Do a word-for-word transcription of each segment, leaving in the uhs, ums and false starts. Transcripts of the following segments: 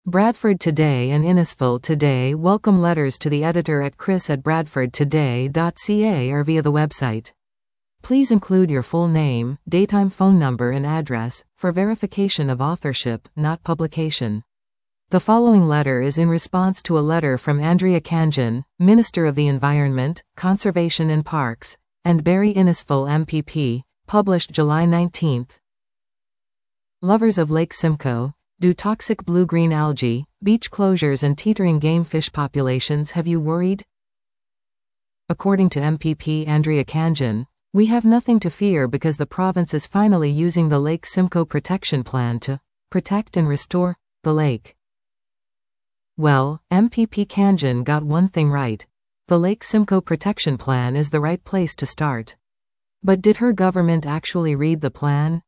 Bradford Today and Innisfil Today welcome letters to the editor at chris at bradford today dot c a or via the website. Please include your full name, daytime phone number and address, for verification of authorship, not publication. The following letter is in response to a letter from Andrea Khanjin, Minister of the Environment, Conservation and Parks, and Barry Innisfil M P P, published July nineteenth. Lovers of Lake Simcoe, do toxic blue-green algae, beach closures and teetering game fish populations have you worried? According to M P P Andrea Khanjin, we have nothing to fear because the province is finally using the Lake Simcoe Protection Plan to protect and restore the lake. Well, M P P Khanjin got one thing right. The Lake Simcoe Protection Plan is the right place to start. But did her government actually read the plan?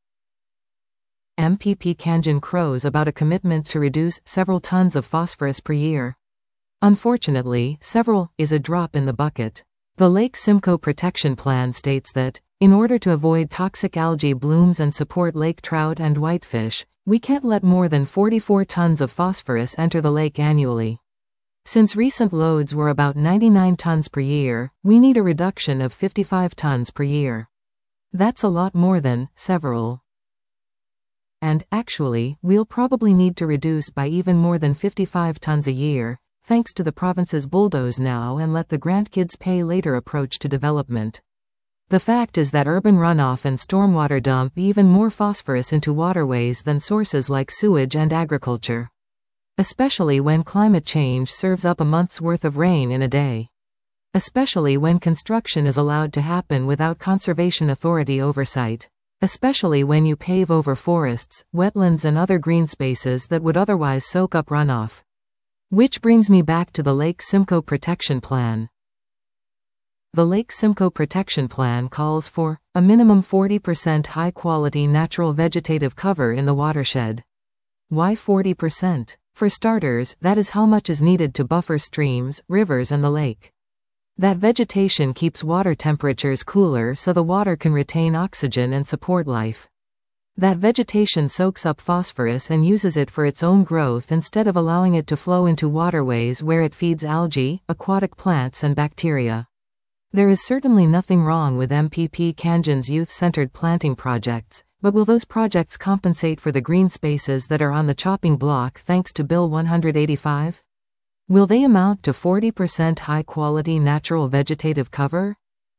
M P P Khanjin crows about a commitment to reduce several tons of phosphorus per year. Unfortunately, several is a drop in the bucket. The Lake Simcoe Protection Plan states that, in order to avoid toxic algae blooms and support lake trout and whitefish, we can't let more than forty-four tons of phosphorus enter the lake annually. Since recent loads were about ninety-nine tons per year, we need a reduction of fifty-five tons per year. That's a lot more than several. And, actually, we'll probably need to reduce by even more than fifty-five tons a year, thanks to the province's bulldoze now and let the grandkids pay later approach to development. The fact is that urban runoff and stormwater dump even more phosphorus into waterways than sources like sewage and agriculture. Especially when climate change serves up a month's worth of rain in a day. Especially when construction is allowed to happen without Conservation Authority oversight. Especially when you pave over forests, wetlands and other green spaces that would otherwise soak up runoff. Which brings me back to the Lake Simcoe Protection Plan. The Lake Simcoe Protection Plan calls for a minimum forty percent high-quality natural vegetative cover in the watershed. Why forty percent? For starters, that is how much is needed to buffer streams, rivers and the lake. That vegetation keeps water temperatures cooler so the water can retain oxygen and support life. That vegetation soaks up phosphorus and uses it for its own growth instead of allowing it to flow into waterways where it feeds algae, aquatic plants and bacteria. There is certainly nothing wrong with M P P Khanjin's youth-centered planting projects, but will those projects compensate for the green spaces that are on the chopping block thanks to Bill one eighty-five? Will they amount to forty percent high-quality natural vegetative cover?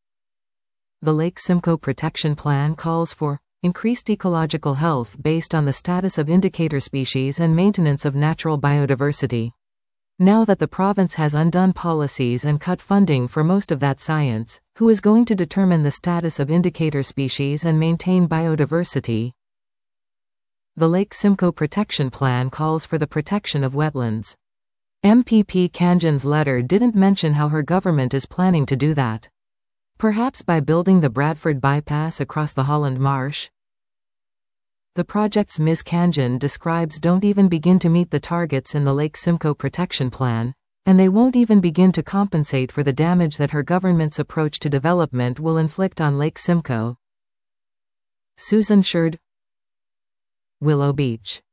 The Lake Simcoe Protection Plan calls for increased ecological health based on the status of indicator species and maintenance of natural biodiversity. Now that the province has undone policies and cut funding for most of that science, who is going to determine the status of indicator species and maintain biodiversity? The Lake Simcoe Protection Plan calls for the protection of wetlands. M P P Khanjin's letter didn't mention how her government is planning to do that. Perhaps by building the Bradford Bypass across the Holland Marsh? The projects Miz Khanjin describes don't even begin to meet the targets in the Lake Simcoe Protection Plan, and they won't even begin to compensate for the damage that her government's approach to development will inflict on Lake Simcoe. Susan Sherd, Willow Beach.